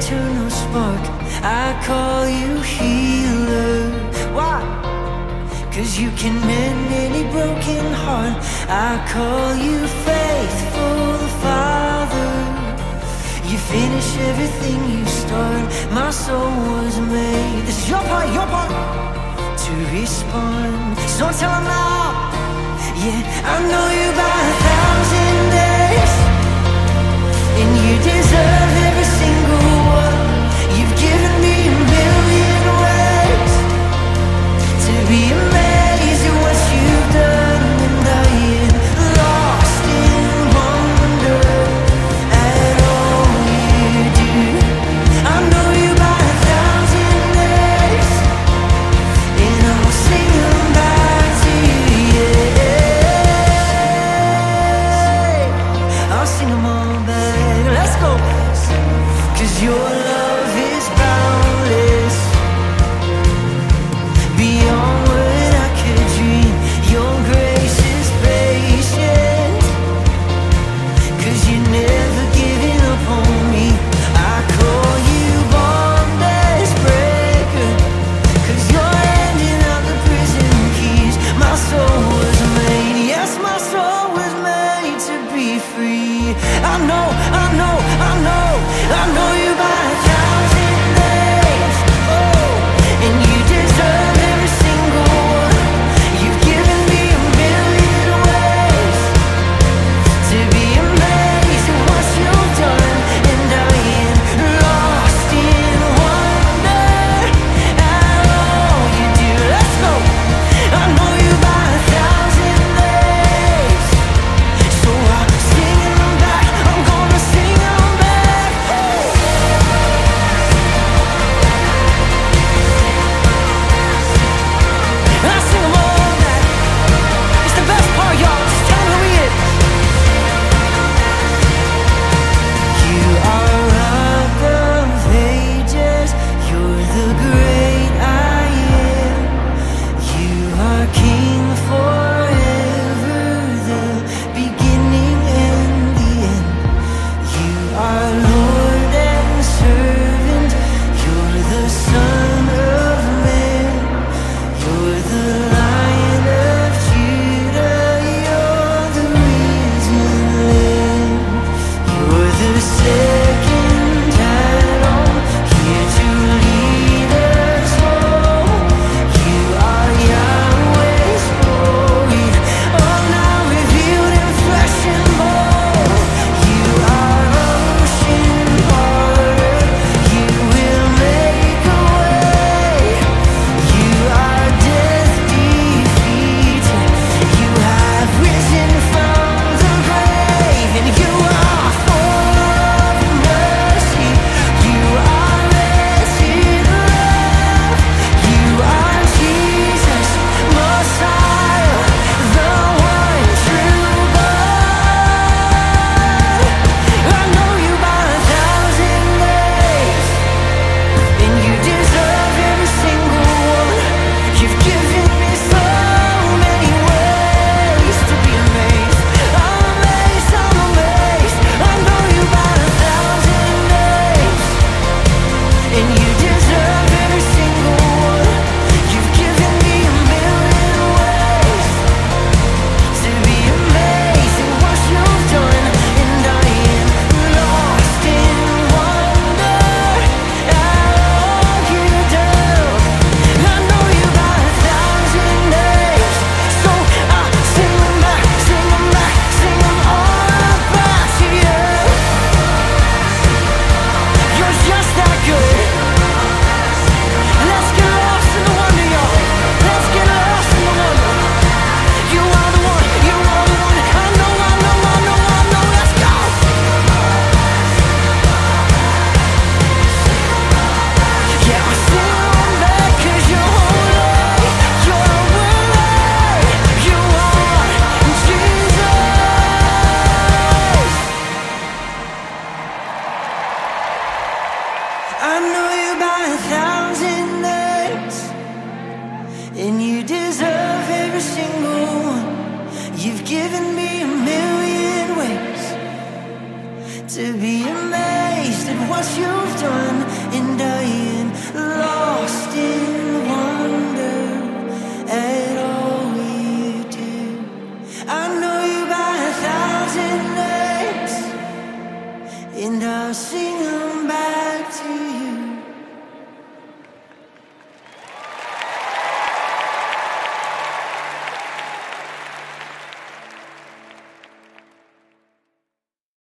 eternal spark. I call you healer. Why? 'Cause you can mend any broken heart. I call you faithful Father. You finish everything you start. My soul was made. This is your part, to respond. So tell them now. Yeah, I know you by 1,000 days, and you deserve every single one. You've given me a million ways to be amazed at what you've done, and I am lost in wonder at all you do. I know you by 1,000 days, and I'll sing them back to you, yeah. I'll sing them all back. Let's go. 'Cause your love is boundless, beyond what I could dream. Your grace is patient, 'cause you're never giving up on me. I call you bondage breaker, 'cause you're handing out the prison keys. My soul was made, yes, my soul was made to be free. I know, I know, I know, I know you by 1,000 days. Oh, and you deserve every single one. You've given me a million ways to be amazed at what you've done, and I am lost in wonder at all you do. Let's go. I know you by 1,000 days, so I'm singing them back. I'm gonna sing them back. I sing them all back. It's the best part, y'all. Just tell me who he is. You are Rock of Ages. You're the great I am. You are King forever, the beginning and the end. You are Lord and servant. You're the Son of Man. You're the Lion of Judah. You're the risen Lamb. You're the second Adam, here to lead us home. You are Yahweh's glory, all now revealed in flesh and bone. You are ocean water, you will make a way. You are death defeated, you have risen from the grave, and you are full of mercy. You are wretched love. You are Jesus, Messiah, the one true God. I know you by 1,000 days, and you deserve every single one. You've given me so many ways to be amazed. I'm amazed, I'm amazed. I know you by 1,000 days, and you deserve every single one. You've given me a million ways to be amazed at what you've done, and I am lost in wonder at all you do. I know you by 1,000 days, so I sing them back, sing them back, sing them all back to you. You're just that good. Let's get lost in the wonder, y'all. Let's get lost in the wonder. You are the one, you are the one. I know, I know, I know, I know. Let's go. Yeah, I sing them back 'cause you're holy, you're worthy, you are Jesus. I know you by 1,000 days, and you deserve every single one. You've given